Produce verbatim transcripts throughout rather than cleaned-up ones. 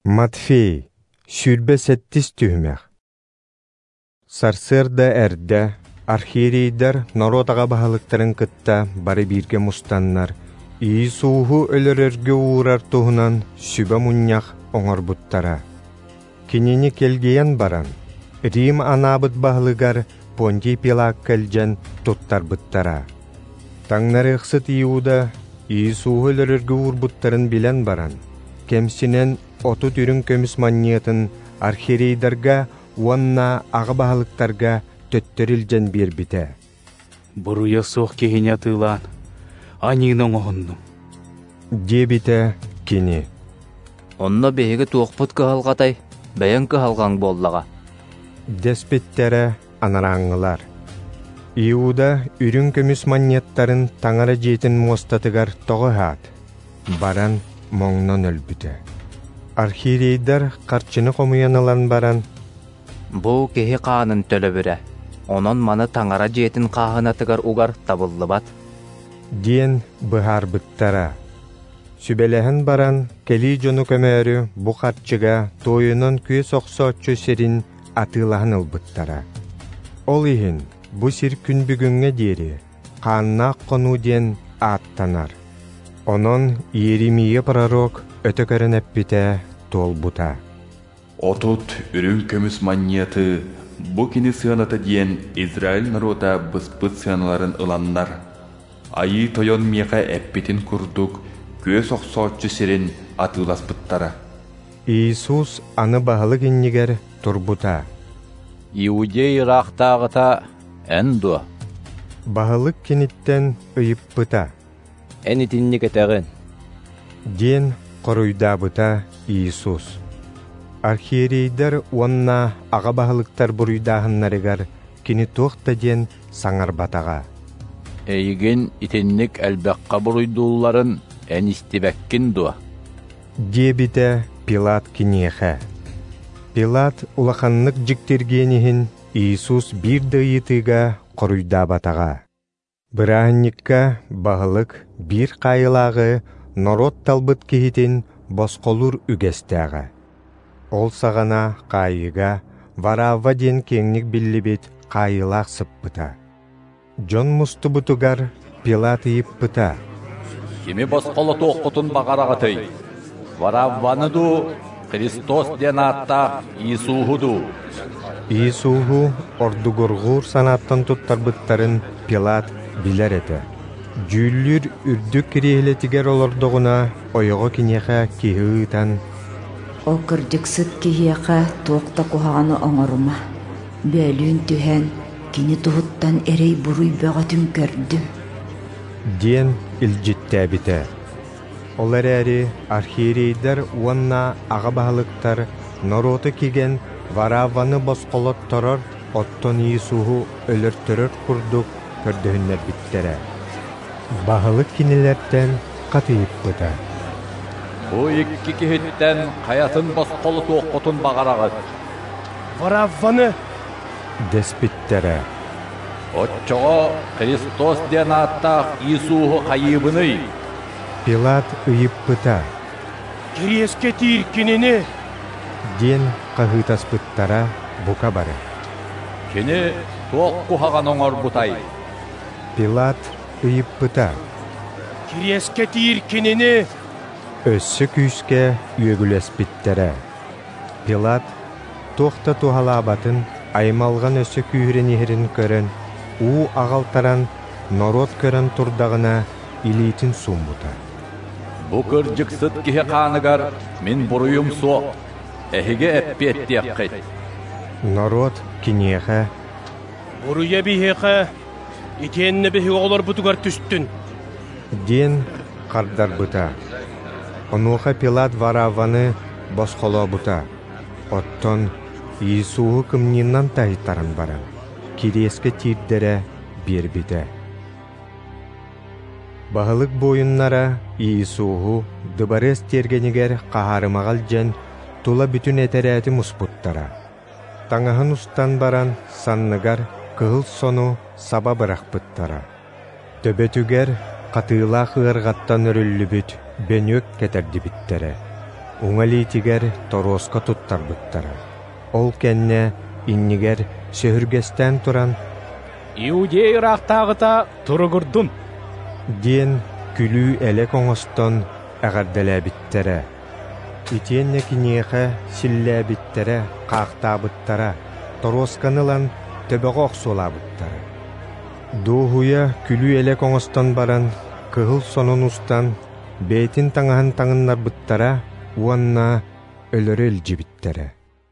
Матфей, сүрбе сеттис түймек. Сарсырда әрді, архиерейдер народаға бағалықтарын кытта бары бирге мұстаннар, Иисуху өлөрөргө уурар туһунан сүбө муннях оңор буттара. Кинини келгейен баран, Рим анабыт бағылыгар Понтий Пилат кәлжен туттар буттара. Таңнары ықсыт Иуда Иисуху өлөрөргө уур буттарын билен баран, кемсинен оту түрін көміс манниятын архиерейдерге уанна ағы бағылықтарға төттөрілжен бер бите. Бұруя соқ кехіне атылан, анигнон оғынным. Дебите кені. Онна бейгі туақпыт кығалғатай, бәйін кығалған боллаға. Деспеттері анараңылар. Иуда үрін көміс маннияттарын таңара жетін мостатығар тоғы хат. Баран моңнан өлбіті. Архиерейдер қарчыны қомуянылан баран. Бұл кехи қағанын төлі бірі. Онын маны таңара жетін қағынатығар уғар табылы бат. Ден бұхар бұттара. Сүбеләхін баран, кәлі жону көмәрі бұ қарчыға тойынан көй соқса чөсерін атылағын ұлбыттара. Ол иhin, бұ сир күн бүгінге дері, қанна қону ден аттанар. Онын Иеремия пророк өтөкөрін әппіте тол бұта. Отут үрін көміс маннияты, бұ кені сыанаты дейін Израиль народа бұспыт сыаналарын ыланнар. Айы тойон меға әппетін күрдік, көз оқсоотчы серін атылас бұттара. Иисус аны бағылы кеннігер тұрбұта. Иудей рақтағыта әнду. Бағылық кенеттен өйіп бұта. Әнетінні кетեղін. Ден қоруйда бұта Иисус. Архиерейдер онна аға бағылықтар бұруйдағыннарығар кені тоқта ден саңар батаға. Әйген итеннік әлбәққа бұруйдуларын ән істебәккін дуа. Дебіте Пилат кенеға. Пилат улақанлық жіктергенігін Иисус бір дайытыға қоруйда батаға. Бірағынникка бағылық бір қайылағы народ талбыт кейтін босқолур үгестәға. Ол сағана қайыға варава ден кеңнік білібет қайылақ сыппыта. Жон мұсты бұтығар Пилат иіп бұта. Кеме босқолы тоққытын бағарағытай. Варавваныду Христос ден атта Иисухуду. Иисуху ордугургур санаттан туттар бұттарын Пилат билер еті. Жүллүр үрдік кірелетігер олардығына ойығы кенеға кейіғытан. Ол кірдіксіт кейеға тоқта құхағаны оңырыма. Бәлін түхән, кені тұғыттан әрей бұруй бәға түмкердім. Ден үлжітті әбіті. Олар әрі архиерейдер уанна аға бағылықтар народы кеген вараваны босқолот торор оттон Иисуху өлір-түрір құрдық көрдігінлер біттері. Бағылық кенелерден қатыйып бұта. Бұ екі кехеттен қаятын босқолы тоққытын бағарағыт. Варавваны Деспиттері. Отчоға Христос ден атта Иисуху қайыбыны. Пилат ұйып бұта. кереске тиір кенені. Ден қағытас бұттара бұқа бары. Кені тоққу хаған оңар бұтай. Пилат ұйып бұта. Кереске тиір кенені. Өссі күйіске үйегілес біттері. Пилат тоқта туғалабатын аймалған өссі күйірін ехерін көрін, у ағалтаран народ көрін тұрдағына илейтін сум бұта. Бұ кіржіксіт кеhe қанығар мен бұруым со, әхіге әппе әттек қайт. Народ кенеға. Бұруя бейхеға, итенні бейхе олар бұтығар түстін. Ден қардар бұта. Онуға Пилат вараваны босқоло бұта. Оттон Иисуху кімненнан тайыттарын баран. Кереске тирдері бер біті. Бағылық бойыннара Иисуху дыбарес тергенігер қағарымағал жен тула бүтін әтерәті мұспуттара. Таңағын ұстан баран санныгар кығыл сону саба бұрақ бұттара. Төбетігер қатыла қығырғаттан өрілі бүт бенөк кетерді біттері. уңалитигер тороска туттарбыттара. Ол кенне иннигер сөһүргестен туран Иудей рахтагыта тургурдун. диен күлүү элек оңостон әгәрдәләбиттере. Итиенне кинеха силләбиттере кактабыттара. Торосканылан төбөгөк солабыттара. Дуһуя күлүү элек оңостон баран кыһыл сонун устан бейтин таңаһын таңыннарбыттара уанна өлөрөл жибиттере.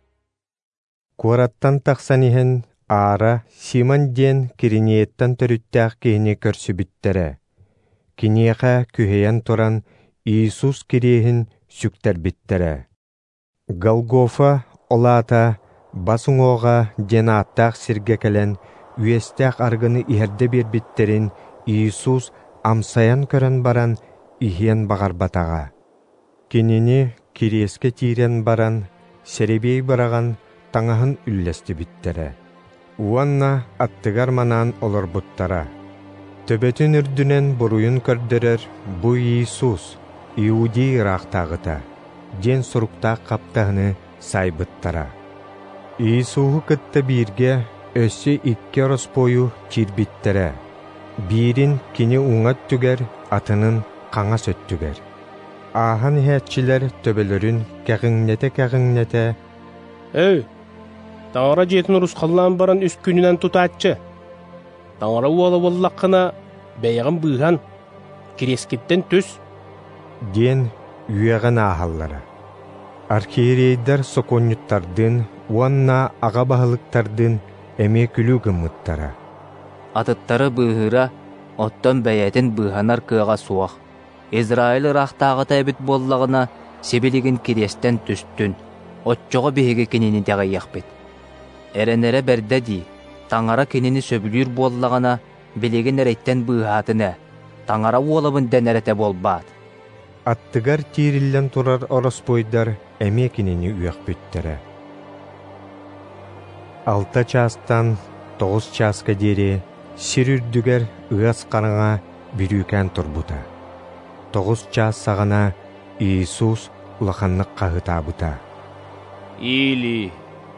Куараттан тахсан иһен аара Симон диен кириниеттен төрүттәк киһини көрсүбиттере. Кинеха күһейен туран Иисус кириһин сүктербиттере. Голгофа олата басуңоға денаттақ сиргекелен үестәк аргыны иһерде бербиттерин Иисус амсаян көрөн баран иһиен бағарбатаға. Кинини кириеске тирен баран серебей бараган таңаһын үлләсті биттере. Уанна аттыгар манан олар буттара. Төбөтүн үрдүнен буруйун көрдөрөр бу Иисус Иудей рахтагыта. Ден суруктақ каптағыны сайбыттара. Иисуху кытта бирге өссө икки ороспою чирбиттере. Бирин кини уңат түгер, атынын қаңа сөттүгер. Ахан хәтчилер төбөлөрүн кәгіңнете-кәгіңнете. Эй, таңара жетін русқаллан баран үс күнінен тұтатчы. Таңара уалы боллаққына бәйғын бұйған керескеттен түс. Ден үйеғін ахаллара. Архиерейдер соконюттардын, уанна аға бағылықтардын әме күлі гымыттара. Атыттары бұйғыра, оттон бәйәтін бұйғанар кыға суақ. Израиль рахтағыта әбіт боллағына себелеген керестен түстін, отчоға бейге кенені тәғай яқпет. Әренері бәрді дей, таңара кенені сөбілер боллағына білеген әреттен бұйғатыны, таңара олабын дәнәрәті болбат. Аттыгар тириллен турар ороспойдар әме кенені үйақ бүттірі. Алта частан тоғыз часка дере сирүрдүгер ыас қарыңа бүрүйкен турбута. Тоғыз час сағана Иисус улаханнық қағытабыта. Или,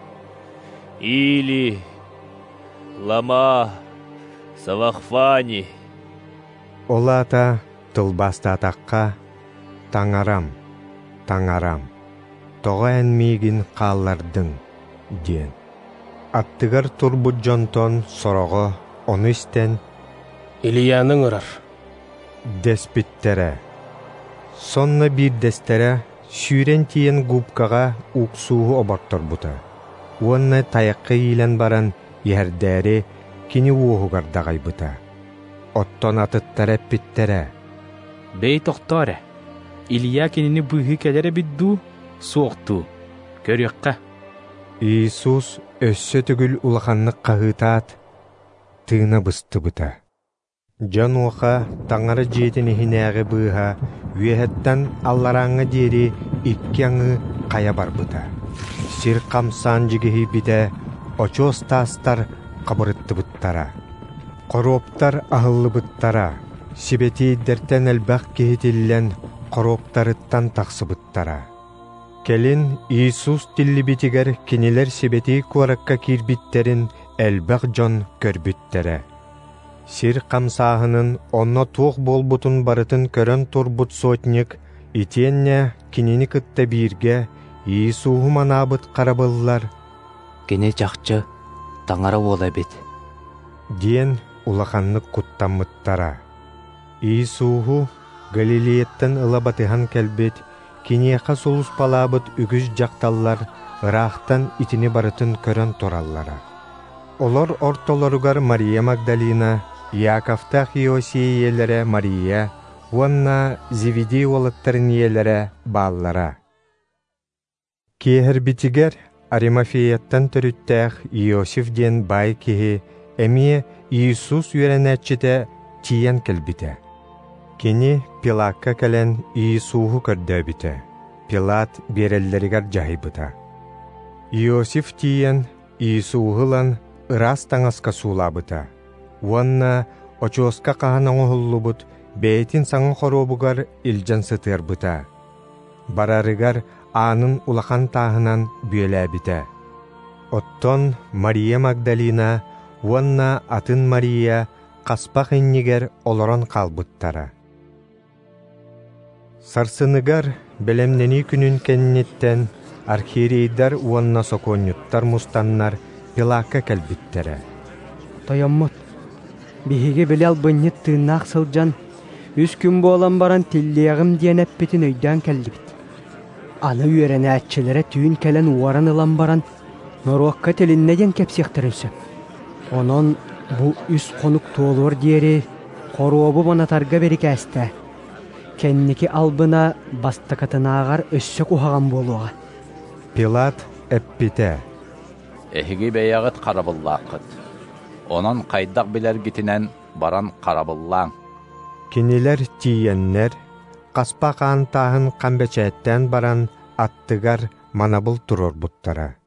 или, лама, савахфани. Олата тылбаста таққа таңарам, таңарам, тоға әнмейгін қаллардың, ден. Аттыгар турбут жонтон сороғы оны істен Илияның ұрар. Деспиттере. Сонна бир дестере сүйрен тиен губкаға уқсуғы обақтор бұта. Уанна таяққа илен баран ердәрі кені уғығардағай бұта. Оттон атыттары питтере. Бей тоқтары. Илия кенini бұйғы кәлері бидду, соқту. Көріққа. Иисус өссө түгіл улаханнық қағытат, тыына бысты бұта. Жан оқа таңары жетіні хинәғі бұйға, үйәттен аллараңы дері икки аңы қая бар бұта. Сир қамсан жігіхи біде, очос тастар қабырытты бұттара. Қороптар ағылы бұттара, сибети дәртен әлбәқ кехетілен қороптарыттан тақсы бұттара. Келин Иисус тилли битигер кинилер сибети куаракка кирбиттерин әлбәқ жон көрбүттере. Сир қамсағының онно туқ болбутун барытын көрін турбут сотник, итенне кинини кытта бирге Иисуху манабыт қарабыллар. Кене жақчы таңара ола бет. Диен улаханнык куттаммыттара. Иисуху Галилеяттан ылабатыхан кәлбет, кинеха солус палабыт үгіз жақталлар, ырақтан итini барытын көрін тораллара. Олар ортолоругар Мария Магдалина, Яковтах Иосия елері Мария, уанна Зеведей олаттарын елері баллара. Кехер битигер Аримафияттан төрүттәх Иосиф ден бай кеhe, әмие Иисус үйренәтчіде тиен кәлбіте. Кені Пилатқа кәлен Иисуху көрдөбіте. Пилат береллерігер жайбыта. Иосиф тиен Иисухылан ырас таңасқа сулабыта. Уанна очосқа қағанаңы хуллубут бейтин саңы хоробугар илжан сытырбыта. барарыгар аанын улахан тааһынан бүелээбите. Оттон Мария Магдалина, уонна атын Мария, каспах иннигер олорон калбыттара. Сарсыныгар белемнени күнүн кенниттен архиерейдар уонна соконнюттар мустаннар Пилакка кэлбиттере. Тойоммут, биһиге билел быннет тыыннаах сылжан, үс күн болан баран тиллиягым диэн эппитин өйдөн кэллибит. Аны үйеренәтчелere түйін кэлен уаран ылан баран, Норуакка телиннеден кепсияктерінсі. Онон бу үс конук туолуор диери хоруобу банатарга бери кәсті. Кенники албына бастакатынаагар өссө кухаган болуға. Пилат эппите. Эһиги бэйягыт карабыллаакыт. Онон кайдак билер гитинен баран карабыллаң. Кинилер тиеннер, каспа каан таахын камбечээттен баран аттыгар манабыл турор буттара.